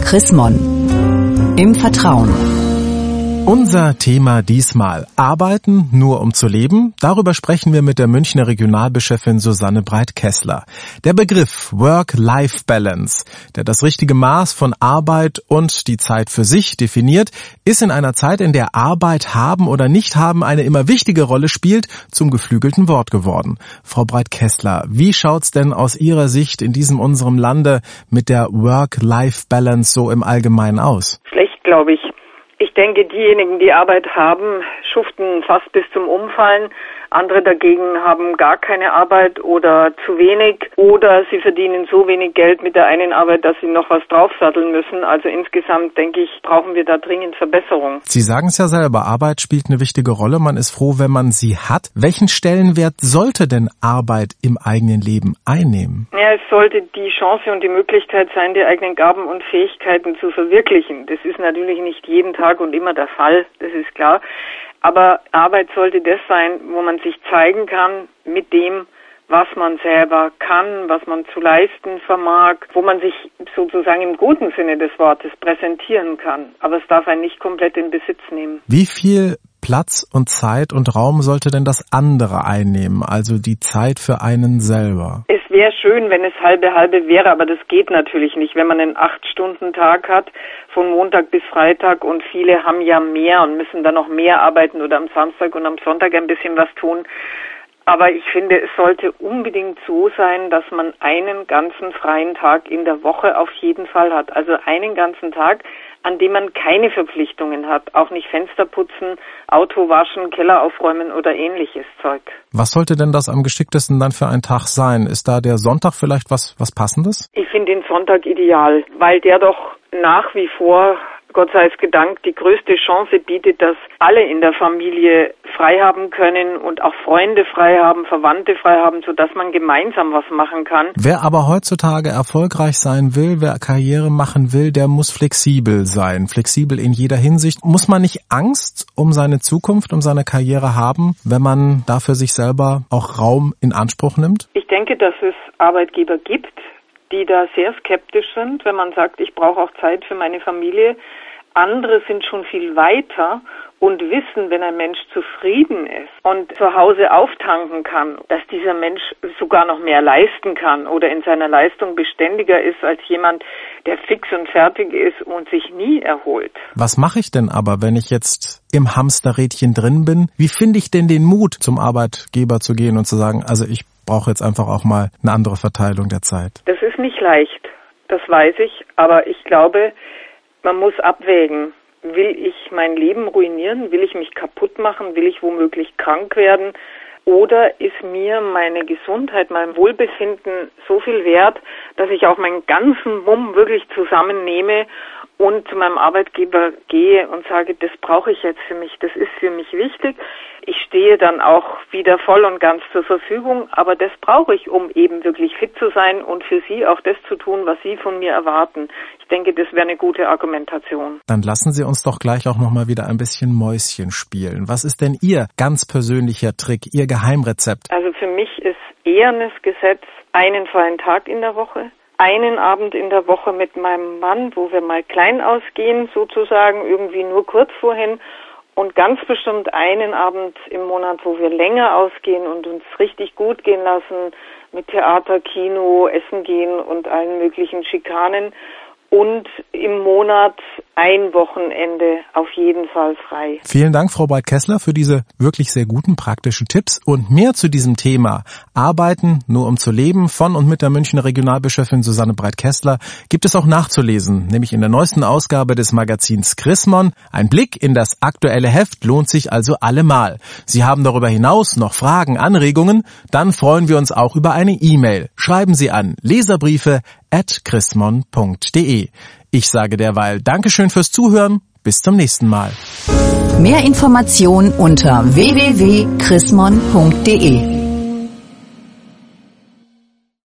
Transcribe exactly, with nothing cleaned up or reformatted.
Chris Mon. Im Vertrauen. Unser Thema diesmal: Arbeiten nur um zu leben. Darüber sprechen wir mit der Münchner Regionalbischöfin Susanne Breit-Kessler. Der Begriff Work-Life-Balance, der das richtige Maß von Arbeit und die Zeit für sich definiert, ist in einer Zeit, in der Arbeit haben oder nicht haben eine immer wichtige Rolle spielt, zum geflügelten Wort geworden. Frau Breit-Kessler, wie schaut's denn aus Ihrer Sicht in diesem unserem Lande mit der Work-Life-Balance so im Allgemeinen aus? Schlecht, glaube ich. Ich denke, diejenigen, die Arbeit haben, schuften fast bis zum Umfallen. Andere dagegen haben gar keine Arbeit oder zu wenig, oder sie verdienen so wenig Geld mit der einen Arbeit, dass sie noch was draufsatteln müssen. Also insgesamt, denke ich, brauchen wir da dringend Verbesserung. Sie sagen es ja selber, Arbeit spielt eine wichtige Rolle. Man ist froh, wenn man sie hat. Welchen Stellenwert sollte denn Arbeit im eigenen Leben einnehmen? Ja, es sollte die Chance und die Möglichkeit sein, die eigenen Gaben und Fähigkeiten zu verwirklichen. Das ist natürlich nicht jeden Tag und immer der Fall, das ist klar. Aber Arbeit sollte das sein, wo man sich zeigen kann mit dem, was man selber kann, was man zu leisten vermag, wo man sich sozusagen im guten Sinne des Wortes präsentieren kann. Aber es darf einen nicht komplett in Besitz nehmen. Wie viel Platz und Zeit und Raum sollte denn das andere einnehmen, also die Zeit für einen selber? Es wäre schön, wenn es halbe halbe wäre, aber das geht natürlich nicht, wenn man einen acht-Stunden-Tag hat, von Montag bis Freitag, und viele haben ja mehr und müssen dann noch mehr arbeiten oder am Samstag und am Sonntag ein bisschen was tun. Aber ich finde, es sollte unbedingt so sein, dass man einen ganzen freien Tag in der Woche auf jeden Fall hat. Also einen ganzen Tag, an dem man keine Verpflichtungen hat. Auch nicht Fenster putzen, Auto waschen, Keller aufräumen oder ähnliches Zeug. Was sollte denn das am geschicktesten dann für ein Tag sein? Ist da der Sonntag vielleicht was, was Passendes? Ich finde den Sonntag ideal, weil der doch nach wie vor, Gott sei es gedankt, die größte Chance bietet, dass alle in der Familie frei haben können und auch Freunde frei haben, Verwandte frei haben, sodass man gemeinsam was machen kann. Wer aber heutzutage erfolgreich sein will, wer Karriere machen will, der muss flexibel sein. Flexibel in jeder Hinsicht. Muss man nicht Angst um seine Zukunft, um seine Karriere haben, wenn man dafür sich selber auch Raum in Anspruch nimmt? Ich denke, dass es Arbeitgeber gibt, die da sehr skeptisch sind, wenn man sagt, ich brauche auch Zeit für meine Familie. Andere sind schon viel weiter und wissen, wenn ein Mensch zufrieden ist und zu Hause auftanken kann, dass dieser Mensch sogar noch mehr leisten kann oder in seiner Leistung beständiger ist als jemand, der fix und fertig ist und sich nie erholt. Was mache ich denn aber, wenn ich jetzt im Hamsterrädchen drin bin? Wie finde ich denn den Mut, zum Arbeitgeber zu gehen und zu sagen, also ich brauche jetzt einfach auch mal eine andere Verteilung der Zeit? Das ist nicht leicht, das weiß ich, aber ich glaube, man muss abwägen. Will ich mein Leben ruinieren? Will ich mich kaputt machen? Will ich womöglich krank werden? Oder ist mir meine Gesundheit, mein Wohlbefinden so viel wert, dass ich auch meinen ganzen Mumm wirklich zusammennehme und zu meinem Arbeitgeber gehe und sage, das brauche ich jetzt für mich, das ist für mich wichtig. Ich stehe dann auch wieder voll und ganz zur Verfügung, aber das brauche ich, um eben wirklich fit zu sein und für Sie auch das zu tun, was Sie von mir erwarten. Ich denke, das wäre eine gute Argumentation. Dann lassen Sie uns doch gleich auch nochmal wieder ein bisschen Mäuschen spielen. Was ist denn Ihr ganz persönlicher Trick, Ihr Geheimrezept? Also für mich ist ehernes Gesetz einen freien Tag in der Woche, einen Abend in der Woche mit meinem Mann, wo wir mal klein ausgehen, sozusagen irgendwie nur kurz vorhin, und ganz bestimmt einen Abend im Monat, wo wir länger ausgehen und uns richtig gut gehen lassen mit Theater, Kino, Essen gehen und allen möglichen Schikanen. Und im Monat ein Wochenende auf jeden Fall frei. Vielen Dank, Frau Breit-Kessler, für diese wirklich sehr guten praktischen Tipps. Und mehr zu diesem Thema Arbeiten nur um zu leben von und mit der Münchner Regionalbischöfin Susanne Breit-Kessler gibt es auch nachzulesen, nämlich in der neuesten Ausgabe des Magazins Chris Mon. Ein Blick in das aktuelle Heft lohnt sich also allemal. Sie haben darüber hinaus noch Fragen, Anregungen? Dann freuen wir uns auch über eine E-Mail. Schreiben Sie an leserbriefe at chrismon punkt de. Ich sage derweil Dankeschön fürs Zuhören. Bis zum nächsten Mal. Mehr Informationen unter w w w punkt chrismon punkt de.